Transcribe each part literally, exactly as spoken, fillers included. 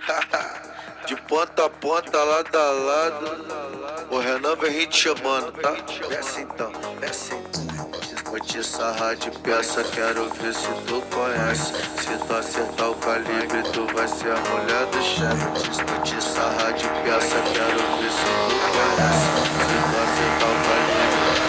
De ponta a ponta, lado a lado. O Renan vem te chamando, tá? Desce então, desce então. Vou te sarrar de peça, quero ver se tu conhece. Se tu acertar o calibre, tu vai ser a mulher do chefe. Vou te sarrar de peça, quero ver se tu conhece. Se tu acertar o calibre,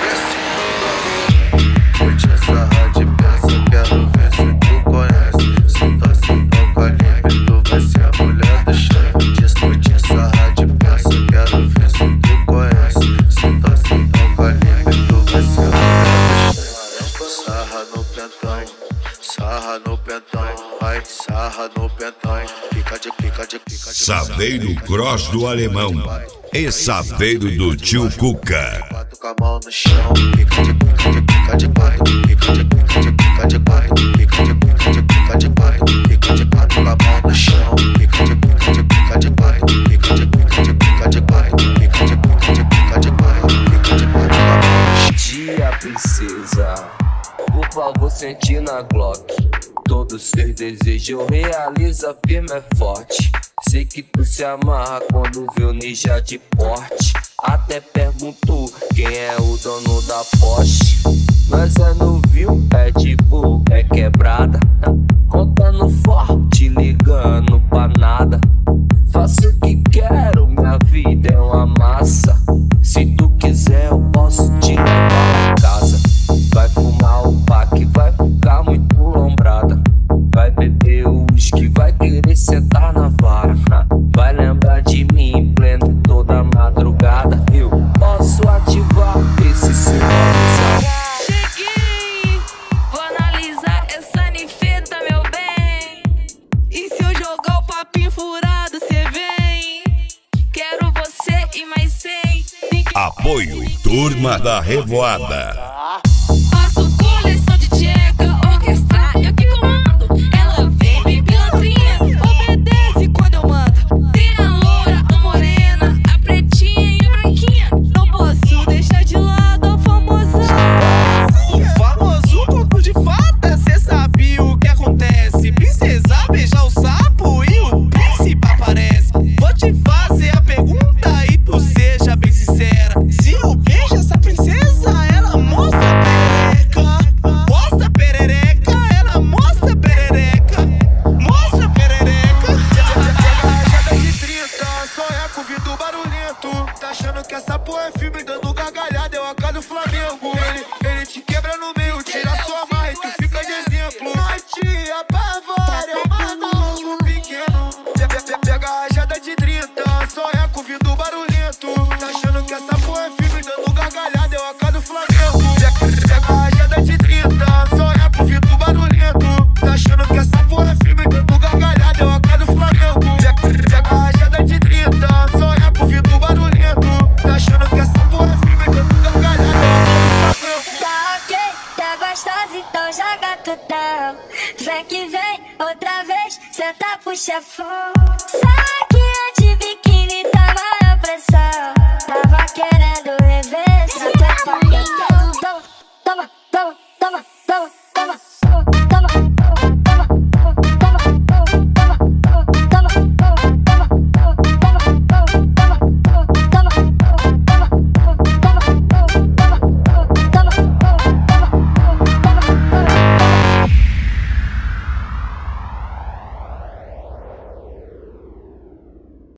desce. Vou te sarrar de peça, quero ver se tu conhece. Se tu acertar o calibre, tu vai ser a mulher do chefe. Vou te sarrar de peça, quero ver se tu conhece. Se tu acertar o calibre, tu vai ser a mulher do chefe. Sarra no pentão, sarra no pentão, vai, sarra no pentão, pica de pica de pica de. Saveiro Cross do Alemão e Saveiro do Tio Cuca. Quatro com a mão no chão, pica de pica de pica de quatro, pica de pica de pica de quatro, pica de pica de pica de quatro, pica de quatro com a mão no chão, pica de pica de pica de quatro, pica de pica de pica de quatro, pica de pica de pica de quatro, pica de quatro com a mão no chão. Dia princesa, por favor, sente na Glock. Todos seus desejos realiza firme e forte. Sei que tu se amarra quando vê o ninja de porte. Até perguntou quem é o dono da Porsche. Nós é novinho, é tipo, é quebrada. Contando forte, ligando pra nada. Faço o que quero, minha vida é uma massa. Se tu quiser eu posso te levar pra casa. Vai fumar o pack, vai ficar muito lombrada. Vai beber o uísque, vai querer sentar na vara. Vai lembrar de mim em pleno toda madrugada. Eu posso ativar esse seu avisar. Cheguei, vou analisar essa nifeta, meu bem. E se eu jogar o papinho furado, cê vem. Quero você e mais cem. Apoio Turma da Revoada. Faço coleção de tcheca, orquestra, eu que comando. Ela vem bem pilantrinha, obedece quando eu mando. Tem a loura, a morena, a pretinha e a branquinha. Não posso deixar de lado a famosa. O famoso conto de fada, cê sabe o que acontece. Princesa beija o sapo e o príncipe aparece. Vou te fazer a pergunta e tu seja bem sincera. Se eu beijo essa princesa, ela mostra que essa porra é filme dando gargalhada, eu acordo o Flamengo. Ele, ele te quebra no meio, tira sua marra e tu fica de exemplo. Nós te apavora, é uma novo pequeno. Pega a rajada de trinta, só é com vidro barulhento. Tá achando que essa porra é filme dando gargalhada, eu acordo o Flamengo. Pega a rajada de trinta, só é com vidro barulhento. Tá achando que essa porra é filme dando gargalhada, eu acordo o Flamengo. Pega a rajada de trinta, só é com vidro barulhento. Tá achando que essa porra é filme que eu tô gargalhada. Tá ok, tá gostosa, então joga tutão. Vem que vem, outra vez, senta pro chefão. Sai!